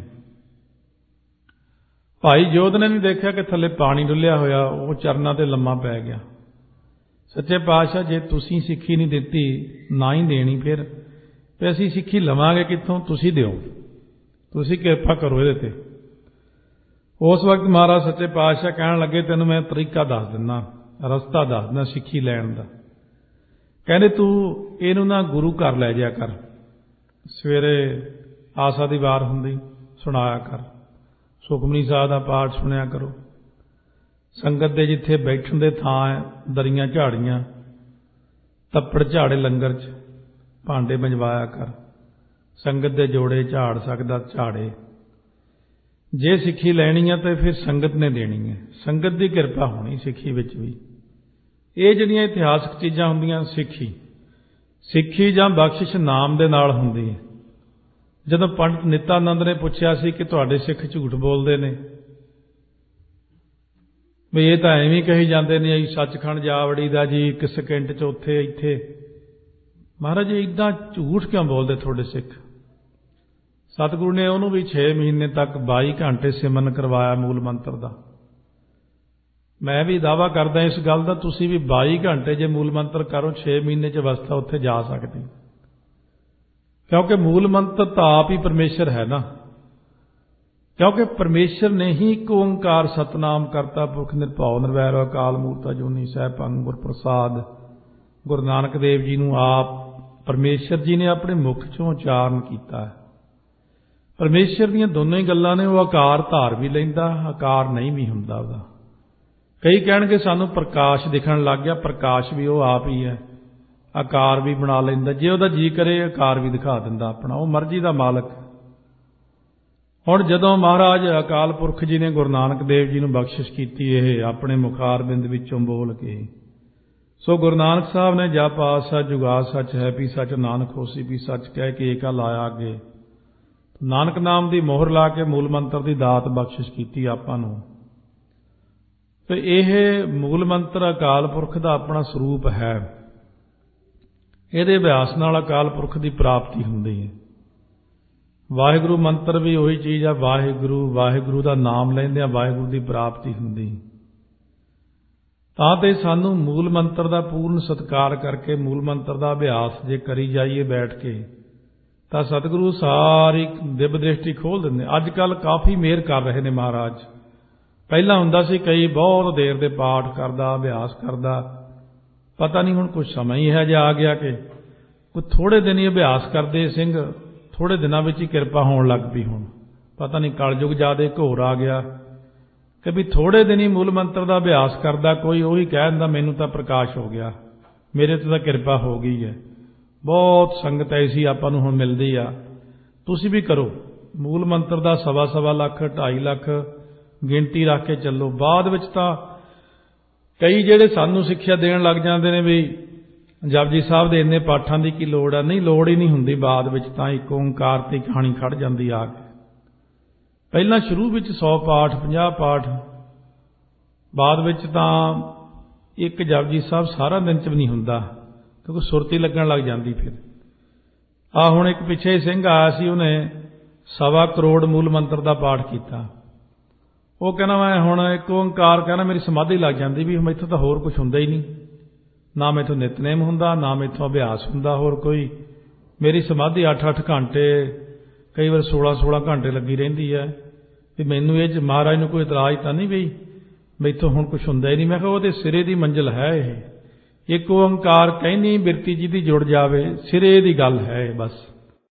ਭਾਈ ਜੋਧ ਨੇ ਵੀ ਦੇਖਿਆ ਕਿ ਥੱਲੇ ਪਾਣੀ ਡੁੱਲਿਆ ਹੋਇਆ, ਉਹ ਚਰਨਾਂ ਤੇ ਲੰਮਾ ਪੈ ਗਿਆ। ਸੱਚੇ ਪਾਤਸ਼ਾਹ ਜੇ ਤੁਸੀਂ ਸਿੱਖੀ ਨਹੀਂ ਦਿੱਤੀ, ਨਾ ਹੀ ਦੇਣੀ, ਫਿਰ ਅਸੀਂ ਸਿੱਖੀ ਲਵਾਂਗੇ ਕਿੱਥੋਂ? ਤੁਸੀਂ ਦਿਓ, ਤੁਸੀਂ ਕਿਰਪਾ ਕਰੋ ਇਹਦੇ ਤੇ। ਉਸ ਵਕਤ ਮਹਾਰਾਜ ਸੱਚੇ ਪਾਤਸ਼ਾਹ ਕਹਿਣ ਲੱਗੇ ਤੈਨੂੰ ਮੈਂ ਤਰੀਕਾ ਦੱਸ ਦਿੰਦਾ, ਰਸਤਾ ਦੱਸ ਦਿੰਦਾ ਸਿੱਖੀ ਲੈਣ ਦਾ। ਕਹਿੰਦੇ ਤੂੰ ਇਹਨੂੰ ਨਾ ਗੁਰੂ ਘਰ ਲੈ ਜਾਇਆ ਕਰ, ਸਵੇਰੇ ਆਸਾ ਦੀ ਵਾਰ ਹੁੰਦੀ ਸੁਣਾਇਆ ਕਰ, ਸੁਖਮਨੀ ਸਾਹਿਬ ਦਾ ਪਾਠ ਸੁਣਿਆ ਕਰੋ। ਸੰਗਤ ਦੇ ਜਿੱਥੇ ਬੈਠਣ ਦੇ ਥਾਂ ਹੈ, ਦਰੀਆਂ ਝਾੜੀਆਂ, ਤੱਪੜ ਝਾੜੇ ਲੰਗਰ 'ਚ ਭਾਂਡੇ ਮੰਜਵਾਇਆ ਕਰ। ਸੰਗਤ ਦੇ ਜੋੜੇ ਝਾੜ ਸਕਦਾ ਝਾੜੇ। ਜੇ ਸਿੱਖੀ ਲੈਣੀ ਹੈ ਤਾਂ ਫਿਰ ਸੰਗਤ ਨੇ ਦੇਣੀ ਹੈ, ਸੰਗਤ ਦੀ ਕਿਰਪਾ ਹੋਣੀ ਸਿੱਖੀ ਵਿੱਚ ਵੀ। ਇਹ ਜਿਹੜੀਆਂ ਇਤਿਹਾਸਕ ਚੀਜ਼ਾਂ ਹੁੰਦੀਆਂ, ਸਿੱਖੀ ਜਾਂ ਬਖਸ਼ਿਸ਼ ਨਾਮ ਦੇ ਨਾਲ ਹੁੰਦੀ ਹੈ। ਜਦੋਂ ਪੰਡਤ ਨਿਤਾਨੰਦ ਨੇ ਪੁੱਛਿਆ ਸੀ ਕਿ ਤੁਹਾਡੇ ਸਿੱਖ ਝੂਠ ਬੋਲਦੇ ਨੇ, ਵੀ ਇਹ ਤਾਂ ਐਵੇਂ ਕਹੀ ਜਾਂਦੇ ਨੇ ਜੀ ਸੱਚਖੰਡ ਜਾ ਵੜੀਦਾ ਜੀ 1 ਸਕਿੰਟ 'ਚ ਉੱਥੇ ਇੱਥੇ। ਮਹਾਰਾਜ ਜੀ ਇੱਦਾਂ ਝੂਠ ਕਿਉਂ ਬੋਲਦੇ ਤੁਹਾਡੇ ਸਿੱਖ? ਸਤਿਗੁਰੂ ਨੇ ਉਹਨੂੰ ਵੀ 6 ਮਹੀਨੇ ਤੱਕ 22 ਘੰਟੇ ਸਿਮਰਨ ਕਰਵਾਇਆ ਮੂਲ ਮੰਤਰ ਦਾ। ਮੈਂ ਵੀ ਦਾਅਵਾ ਕਰਦਾ ਇਸ ਗੱਲ ਦਾ, ਤੁਸੀਂ ਵੀ 22 ਘੰਟੇ ਜੇ ਮੂਲ ਮੰਤਰ ਕਰੋ 6 ਮਹੀਨੇ 'ਚ ਅਵਸਥਾ ਉੱਥੇ ਜਾ ਸਕਦੀ। ਕਿਉਂਕਿ ਮੂਲ ਮੰਤਰ ਤਾਂ ਆਪ ਹੀ ਪਰਮੇਸ਼ਰ ਹੈ ਨਾ। ਕਿਉਂਕਿ ਪਰਮੇਸ਼ਰ ਨੇ ਹੀ ਇੱਕ ਓੰਕਾਰ ਸਤਨਾਮ ਕਰਤਾ ਪੁਰਖ ਨਿਰਭਉ ਨਿਰਵੈਰ ਅਕਾਲ ਮੂਰਤ ਅਜੂਨੀ ਸੈਭੰ ਗੁਰ ਪ੍ਰਸਾਦ। ਗੁਰੂ ਨਾਨਕ ਦੇਵ ਜੀ ਨੂੰ ਆਪ ਪਰਮੇਸ਼ਰ ਜੀ ਨੇ ਆਪਣੇ ਮੁਖ 'ਚੋਂ ਉਚਾਰਨ ਕੀਤਾ। ਪਰਮੇਸ਼ਰ ਦੀਆਂ ਦੋਨੋਂ ਹੀ ਗੱਲਾਂ ਨੇ, ਉਹ ਆਕਾਰ ਧਾਰ ਵੀ ਲੈਂਦਾ, ਆਕਾਰ ਨਹੀਂ ਵੀ ਹੁੰਦਾ ਉਹਦਾ। ਕਈ ਕਹਿਣਗੇ ਸਾਨੂੰ ਪ੍ਰਕਾਸ਼ ਦਿਖਣ ਲੱਗ ਗਿਆ, ਪ੍ਰਕਾਸ਼ ਵੀ ਉਹ ਆਪ ਹੀ ਹੈ, ਆਕਾਰ ਵੀ ਬਣਾ ਲੈਂਦਾ, ਜੇ ਉਹਦਾ ਜੀ ਕਰੇ ਆਕਾਰ ਵੀ ਦਿਖਾ ਦਿੰਦਾ ਆਪਣਾ, ਉਹ ਮਰਜ਼ੀ ਦਾ ਮਾਲਕ। ਹੁਣ ਜਦੋਂ ਮਹਾਰਾਜ ਅਕਾਲ ਪੁਰਖ ਜੀ ਨੇ ਗੁਰੂ ਨਾਨਕ ਦੇਵ ਜੀ ਨੂੰ ਬਖਸ਼ਿਸ਼ ਕੀਤੀ ਇਹ ਆਪਣੇ ਮੁਖਾਰ ਬਿੰਦ ਵਿੱਚੋਂ ਬੋਲ ਕੇ, ਸੋ ਗੁਰੂ ਨਾਨਕ ਸਾਹਿਬ ਨੇ ਜਪ ਆਦਿ ਸੱਚ ਜੁਗਾਦ ਸੱਚ ਹੈ ਵੀ ਸੱਚ ਨਾਨਕ ਹੋਸੀ ਵੀ ਸੱਚ ਕਹਿ ਕੇ ਏਕਾ ਲਾਇਆ ਅੱਗੇ। ਨਾਨਕ ਨਾਮ ਦੀ ਮੋਹਰ ਲਾ ਕੇ ਮੂਲ ਮੰਤਰ ਦੀ ਦਾਤ ਬਖਸ਼ਿਸ਼ ਕੀਤੀ ਆਪਾਂ ਨੂੰ। ਤੇ ਇਹ ਮੂਲ ਮੰਤਰ ਅਕਾਲ ਪੁਰਖ ਦਾ ਆਪਣਾ ਸਰੂਪ ਹੈ। ਇਹਦੇ ਅਭਿਆਸ ਨਾਲ ਅਕਾਲ ਪੁਰਖ ਦੀ ਪ੍ਰਾਪਤੀ ਹੁੰਦੀ ਹੈ। ਵਾਹਿਗੁਰੂ ਮੰਤਰ ਵੀ ਉਹੀ ਚੀਜ਼ ਆ, ਵਾਹਿਗੁਰੂ ਵਾਹਿਗੁਰੂ ਦਾ ਨਾਮ ਲੈਂਦੇ ਆ ਵਾਹਿਗੁਰੂ ਦੀ ਪ੍ਰਾਪਤੀ ਹੁੰਦੀ। ਤਾਂ ਤੇ ਸਾਨੂੰ ਮੂਲ ਮੰਤਰ ਦਾ ਪੂਰਨ ਸਤਿਕਾਰ ਕਰਕੇ ਮੂਲ ਮੰਤਰ ਦਾ ਅਭਿਆਸ ਜੇ ਕਰੀ ਜਾਈਏ ਬੈਠ ਕੇ, ਤਾਂ ਸਤਿਗੁਰੂ ਸਾਰੀ ਦਿਵ ਦ੍ਰਿਸ਼ਟੀ ਖੋਲ ਦਿੰਦੇ। ਅੱਜ ਕੱਲ੍ਹ ਕਾਫੀ ਮਿਹਰ ਕਰ ਰਹੇ ਨੇ ਮਹਾਰਾਜ। ਪਹਿਲਾਂ ਹੁੰਦਾ ਸੀ ਕਈ ਬਹੁਤ ਦੇਰ ਦੇ ਪਾਠ ਕਰਦਾ, ਅਭਿਆਸ ਕਰਦਾ, ਪਤਾ ਨਹੀਂ ਹੁਣ ਕੁਝ ਸਮਾਂ ਹੀ ਹੈ ਜਿਹਾ ਆ ਗਿਆ ਕਿ ਕੋਈ ਥੋੜ੍ਹੇ ਦਿਨ ਹੀ ਅਭਿਆਸ ਕਰਦੇ ਸਿੰਘ, ਥੋੜ੍ਹੇ ਦਿਨਾਂ ਵਿੱਚ ਹੀ ਕਿਰਪਾ ਹੋਣ ਲੱਗ ਪਈ। ਹੁਣ ਪਤਾ ਨਹੀਂ ਕਲਯੁਗ ਜ਼ਿਆਦੇ ਘੋਰ ਆ ਗਿਆ ਕਿ ਵੀ ਥੋੜ੍ਹੇ ਦਿਨ ਹੀ ਮੂਲ ਮੰਤਰ ਦਾ ਅਭਿਆਸ ਕਰਦਾ ਕੋਈ ਉਹੀ ਕਹਿ ਦਿੰਦਾ ਮੈਨੂੰ ਤਾਂ ਪ੍ਰਕਾਸ਼ ਹੋ ਗਿਆ, ਮੇਰੇ ਤੇ ਤਾਂ ਕਿਰਪਾ ਹੋ ਗਈ ਹੈ। ਬਹੁਤ ਸੰਗਤ ਐਸੀ ਆਪਾਂ ਨੂੰ ਹੁਣ ਮਿਲਦੀ ਆ। ਤੁਸੀਂ ਵੀ ਕਰੋ, ਮੂਲ ਮੰਤਰ ਦਾ 1.25 ਲੱਖ 2.5 ਲੱਖ ਗਿਣਤੀ ਰੱਖ ਕੇ ਚੱਲੋ। ਬਾਅਦ ਵਿੱਚ ਤਾਂ ਕਈ ਜਿਹੜੇ ਸਾਨੂੰ ਸਿੱਖਿਆ ਦੇਣ ਲੱਗ ਜਾਂਦੇ ਨੇ ਵੀ ਜਪਜੀ ਸਾਹਿਬ ਦੇ ਇੰਨੇ ਪਾਠਾਂ ਦੀ ਕੀ ਲੋੜ ਆ। ਨਹੀਂ, ਲੋੜ ਹੀ ਨਹੀਂ ਹੁੰਦੀ। ਬਾਅਦ ਵਿੱਚ ਤਾਂ ਇੱਕ ਓਂਕਾਰ ਤੇ ਕਹਾਣੀ ਖੜ ਜਾਂਦੀ ਆ ਕੇ। ਪਹਿਲਾਂ ਸ਼ੁਰੂ ਵਿੱਚ 100 ਪਾਠ 50 ਪਾਠ, ਬਾਅਦ ਵਿੱਚ ਤਾਂ ਇੱਕ ਜਪਜੀ ਸਾਹਿਬ ਸਾਰਾ ਦਿਨ 'ਚ ਵੀ ਨਹੀਂ ਹੁੰਦਾ, ਕਿਉਂਕਿ ਸੁਰਤੀ ਲੱਗਣ ਲੱਗ ਜਾਂਦੀ। ਫਿਰ ਹੁਣ ਇੱਕ ਪਿੱਛੇ ਸਿੰਘ ਆਇਆ ਸੀ, ਉਹਨੇ 1.25 ਕਰੋੜ ਮੂਲ ਮੰਤਰ ਦਾ ਪਾਠ ਕੀਤਾ। ਉਹ ਕਹਿੰਦਾ ਮੈਂ ਹੁਣ ਇੱਕ ਓਂਕਾਰ ਕਹਿੰਦਾ ਮੇਰੀ ਸਮਾਧੀ ਲੱਗ ਜਾਂਦੀ ਵੀ ਮੈਥੋਂ ਤਾਂ ਹੋਰ ਕੁਝ ਹੁੰਦਾ ਹੀ ਨਹੀਂ, ਨਾ ਮੈਥੋਂ ਨਿਤਨੇਮ ਹੁੰਦਾ, ਨਾ ਮੈਥੋਂ ਅਭਿਆਸ ਹੁੰਦਾ ਹੋਰ ਕੋਈ। ਮੇਰੀ ਸਮਾਧੀ 8-8 ਘੰਟੇ, ਕਈ ਵਾਰ 16-16 ਘੰਟੇ ਲੱਗੀ ਰਹਿੰਦੀ ਹੈ। ਵੀ ਮੈਨੂੰ ਇਹ 'ਚ ਮਹਾਰਾਜ ਨੂੰ ਕੋਈ ਇਤਰਾਜ਼ ਤਾਂ ਨਹੀਂ ਵੀ ਮੈਥੋਂ ਹੁਣ ਕੁਝ ਹੁੰਦਾ ਹੀ ਨਹੀਂ। ਮੈਂ ਕਿਹਾ ਉਹਦੇ ਸਿਰੇ ਦੀ ਮੰਜ਼ਿਲ ਹੈ ਇਹ। ਇੱਕ ਓਂਕਾਰ ਕਹਿੰਦੀ ਬਿਰਤੀ ਜਿਹਦੀ ਜੁੜ ਜਾਵੇ, ਸਿਰੇ ਦੀ ਗੱਲ ਹੈ ਬਸ।